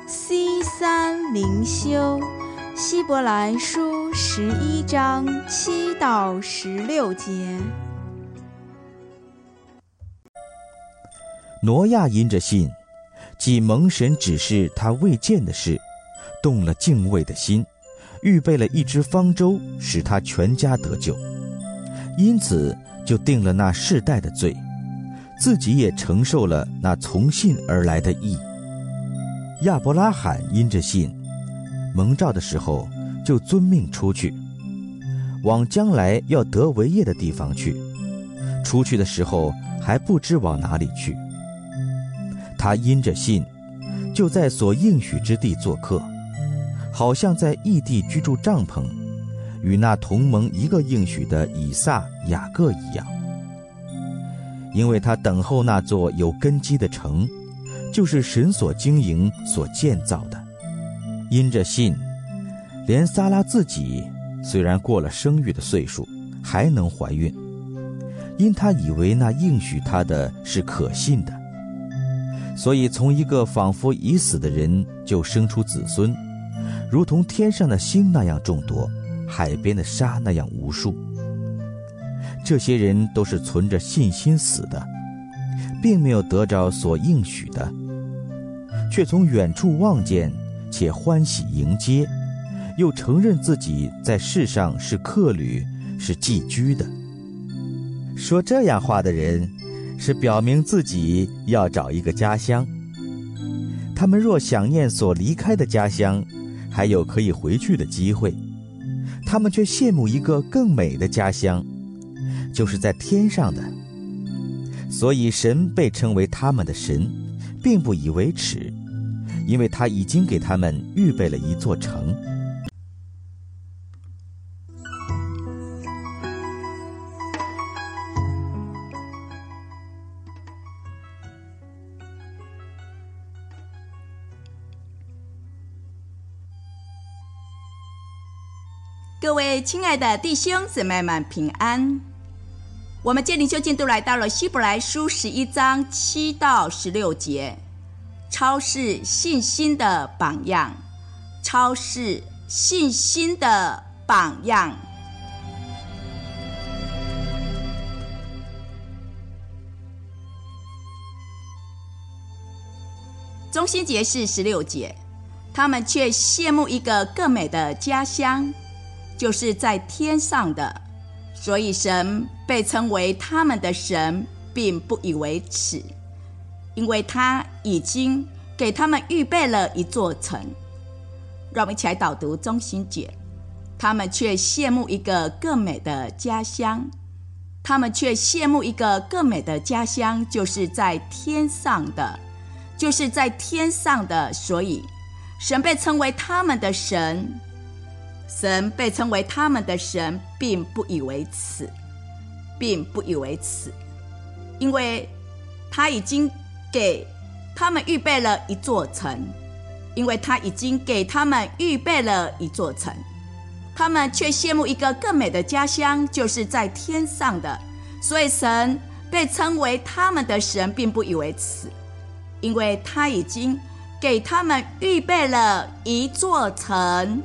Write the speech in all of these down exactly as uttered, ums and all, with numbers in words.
西三灵修，希伯来书十一章七到十六节。 挪亚因着信，既蒙神指示他未见的事，动了敬畏的心，预备了一只方舟，使他全家得救。因此就定了那世代的罪，自己也承受了那从信而来的义。亚伯拉罕因着信，蒙召的时候就遵命出去，往将来要得为业的地方去。出去的时候还不知往哪里去。他因着信，就在所应许之地做客，好像在异地居住帐篷，与那同蒙一个应许的以撒、雅各一样。因为他等候那座有根基的城，就是神所经营、所建造的。因着信，连撒拉自己虽然过了生育的岁数，还能怀孕，因他以为那应许他的是可信的。所以从一个仿佛已死的人就生出子孙，如同天上的星那样众多，海边的沙那样无数。这些人都是存着信心死的，并没有得着所应许的，却从远处望见，且欢喜迎接，又承认自己在世上是客旅，是寄居的。说这样话的人，是表明自己要找一个家乡。他们若想念所离开的家乡，还有可以回去的机会，他们却羡慕一个更美的家乡，就是在天上的。所以神被称为他们的神，并不以为耻，因为他已经给他们预备了一座城。 各位亲爱的弟兄姊妹们平安。我们灵修进度来到了希伯来书十一章七到十六节，超视信心的榜样，超视信心的榜样。中心节是十六节，他们却羡慕一个更美的家乡，就是在天上的，所以神被称为他们的神，并不以为耻，因为他已经给他们预备了一座城。让我们一起来导读中心节，他们却羡慕一个更美的家乡，他们却羡慕一个更美的家乡，就是在天上的，就是在天上的，所以神被称为他们的神。神被称为他们的神，并不以为耻，并不以为耻，因为他已经给他们预备了一座城，因为他已经给他们预备了一座城。他们却羡慕一个更美的家乡，就是在天上的，所以神被称为他们的神，并不以为耻，因为他已经给他们预备了一座城。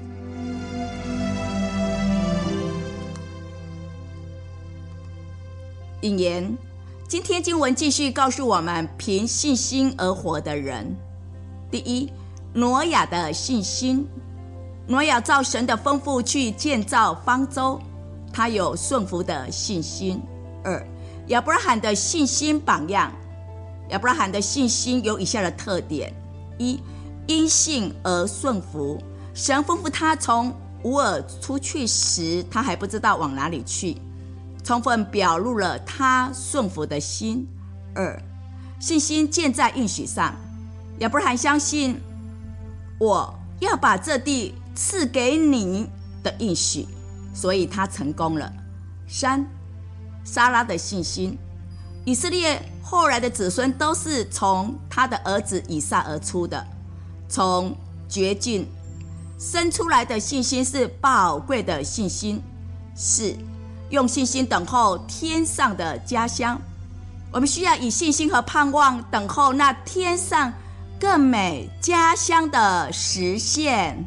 引言，今天经文继续告诉我们凭信心而活的人。第一，挪亚的信心。挪亚照神的吩咐去建造方舟，他有顺服的信心。二，亚伯拉罕的信心榜样。亚伯拉罕的信心有以下的特点：一，因信而顺服。神吩咐他从乌尔出去时，他还不知道往哪里去，充分表露了他顺服的心。二，信心建在应许上。亚伯拉罕相信我要把这地赐给你的应许，所以他成功了。三，撒拉的信心。以色列后来的子孙都是从他的儿子以撒而出的，从绝境生出来的信心是宝贵的信心。四，用信心等候天上的家乡。我们需要以信心和盼望等候那天上更美家乡的实现。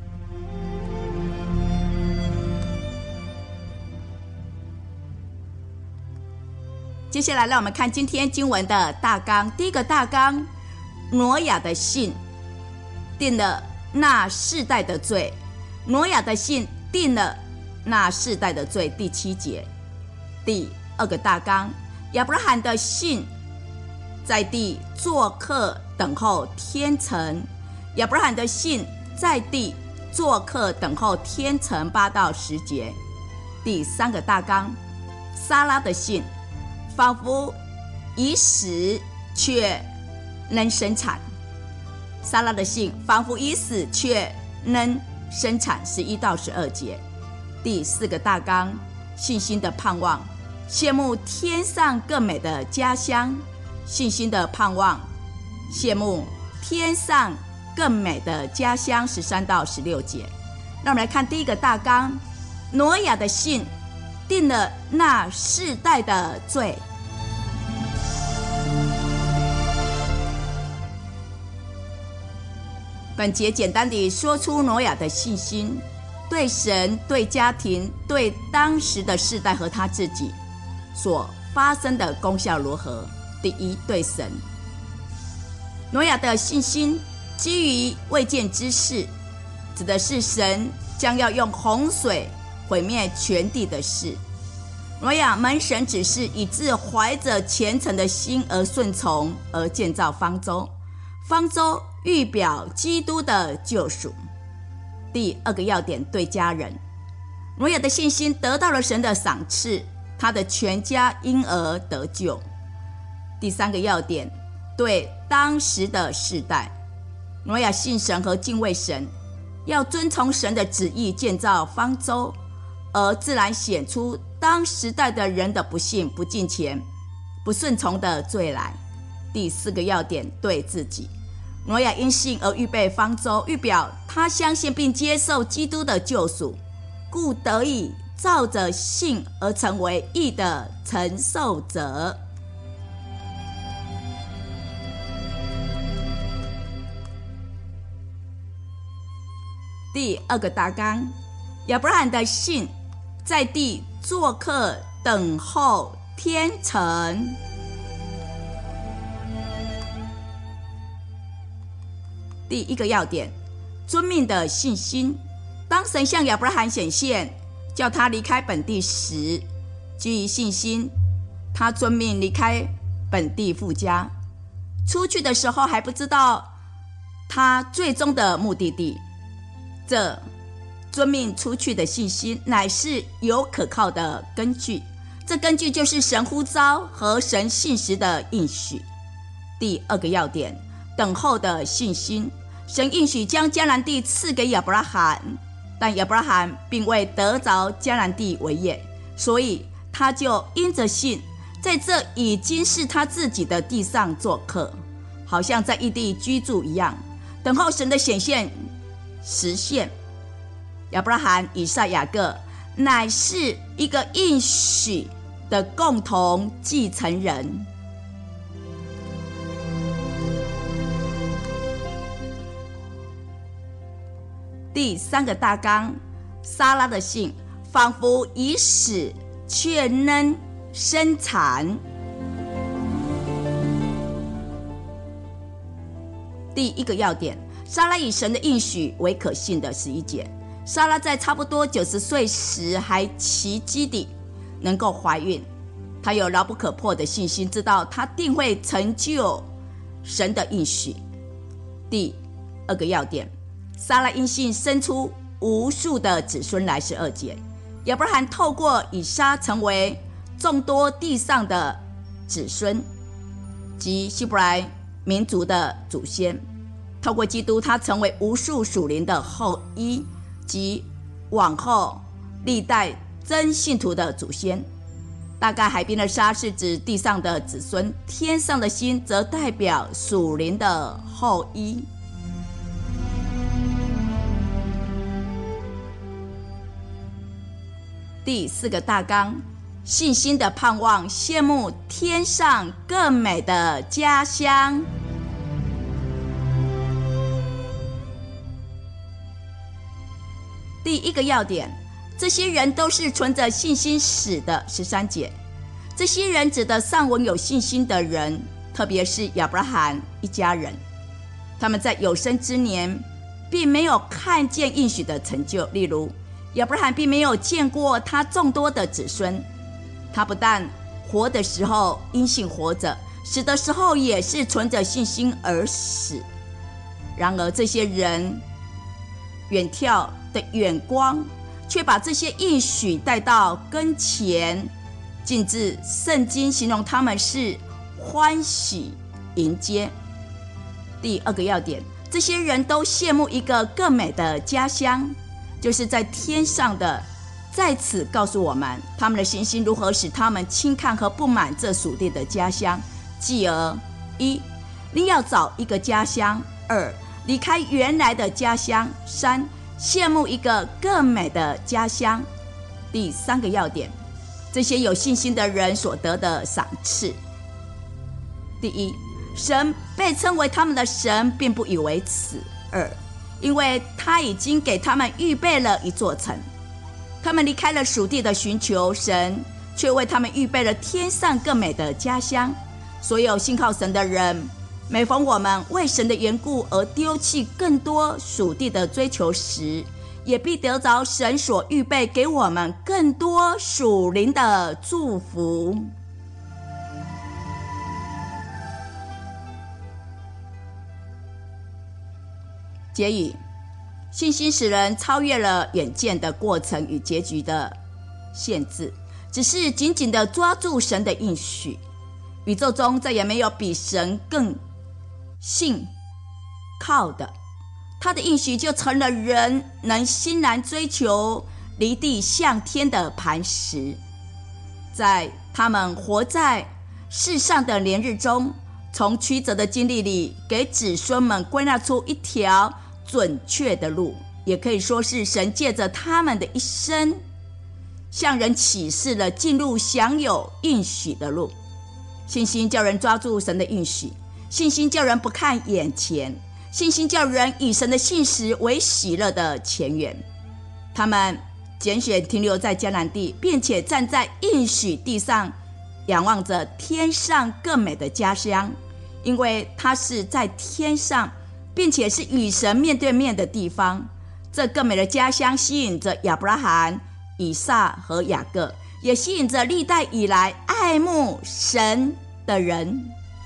接下来让我们看今天经文的大纲。第一个大纲，挪亚的信定了那世代的罪。挪亚的信定了那世代的罪，第七节。第二个大纲，亚伯拉罕的信在地做客等候天成。亚伯拉罕的信在地做客等候天成，八到十节。第三个大纲，撒拉的信仿佛已死却能生产。撒拉的信仿佛已死却能生产，十一到十二节。第四个大纲，信心的盼望，羡慕天上更美的家乡。信心的盼望，羡慕天上更美的家乡，十三到十六节。让我们来看第一个大纲，挪亚的信定了那世代的罪。本节简单地说出挪亚的信心，对神、对家庭、对当时的世代和他自己所发生的功效如何。第一，对神。挪亚的信心基于未见之事，指的是神将要用洪水毁灭全地的事。挪亚蒙神指示，以致怀着虔诚的心而顺从，而建造方舟。方舟预表基督的救赎。第二个要点，对家人。挪亚的信心得到了神的赏赐，他的全家因而得救。第三个要点，对当时的世代。挪亚信神和敬畏神，要遵从神的旨意建造方舟，而自然显出当时代的人的不信、不敬虔、不顺从的罪来。第四个要点，对自己。挪亚因信而预备方舟，预表他相信并接受基督的救赎，故得以照着信而成为义的承受者。第二个大纲，亚伯拉罕的信在地做客等候天成。第一个要点，遵命的信心。当神向亚伯拉罕显现，叫他离开本地时，基于信心，他遵命离开本地父家。出去的时候还不知道他最终的目的地。这遵命出去的信心乃是有可靠的根据，这根据就是神呼召和神信实的应许。第二个要点，等候的信心。神应许将迦南地赐给亚伯拉罕，但亚伯拉罕并未得着迦南地为业，所以他就因着信，在这已经是他自己的地上做客，好像在异地居住一样，等候神的显现实现。亚伯拉罕、以撒、雅各乃是一个应许的共同继承人。第三个大纲，撒拉的信仿佛已死却能生产。第一个要点，撒拉以神的应许为可信的，十一节。撒拉在差不多九十岁时还奇迹地能够怀孕，她有牢不可破的信心，知道她定会成就神的应许。第二个要点，撒拉因信生出无数的子孙来，十二节。亚伯拉罕透过以撒成为众多地上的子孙及希伯来民族的祖先，透过基督他成为无数属灵的后裔及往后历代真信徒的祖先。大概海边的沙是指地上的子孙，天上的星则代表属灵的后裔。第四个大纲，信心的盼望，羡慕天上更美的家乡。 第一个要点，这些人都是存着信心死的。十三节，这些人指的上文有信心的人，特别是亚伯拉罕一家人。他们在有生之年并没有看见应许的成就，例如亚伯拉罕并没有见过他众多的子孙。他不但活的时候因信活着，死的时候也是存着信心而死。然而这些人远眺的眼光却把这些应许带到跟前，尽致圣经形容他们是欢喜迎接。第二个要点，这些人都羡慕一个更美的家乡，就是在天上的。在此告诉我们，他们的信心如何使他们轻看和不满这属地的家乡。继而，一，你要找一个家乡；二，离开原来的家乡；三，羡慕一个更美的家乡。第三个要点，这些有信心的人所得的赏赐。第一，神被称为他们的神，并不以为耻。二，因为他已经给他们预备了一座城。他们离开了属地的寻求，神却为他们预备了天上更美的家乡。所有信靠神的人，每逢我们为神的缘故而丢弃更多属地的追求时，也必得着神所预备给我们更多属灵的祝福。结语，信心使人超越了眼见的过程与结局的限制，只是紧紧地抓住神的应许。宇宙中再也没有比神更信靠的，他的应许就成了人能欣然追求离地向天的磐石。在他们活在世上的年日中，从曲折的经历里给子孙们归纳出一条准确的路，也可以说是神借着他们的一生向人启示了进入享有应许的路。信心叫人抓住神的应许，信心叫人不看眼前，信心叫人以神的信实为喜乐的前缘。他们拣选停留在迦南地，并且站在应许地上，仰望着天上更美的家乡，因为它是在天上，并且是与神面对面的地方。这更美的家乡吸引着亚伯拉罕、以撒和雅各，也吸引着历代以来爱慕神的人。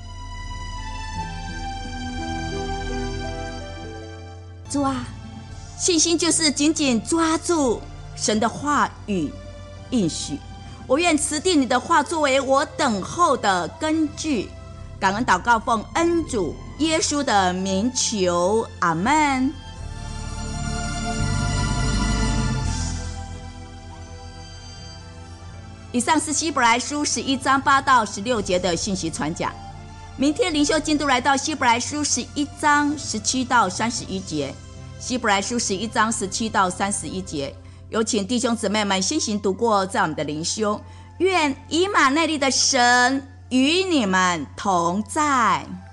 主啊，信心就是紧紧抓住神的话语应许，我愿持定你的话作为我等候的根据。感恩祷告，奉恩主耶稣的名求，阿们。以上是希伯来书十一章八到十六节的信息传讲。明天灵修进度来到希伯来书十一章十七到三十一节。希伯来书十一章十七到三十一节，有请弟兄姊妹们先行读过，在我们的灵修。愿以马内利的神与你们同在。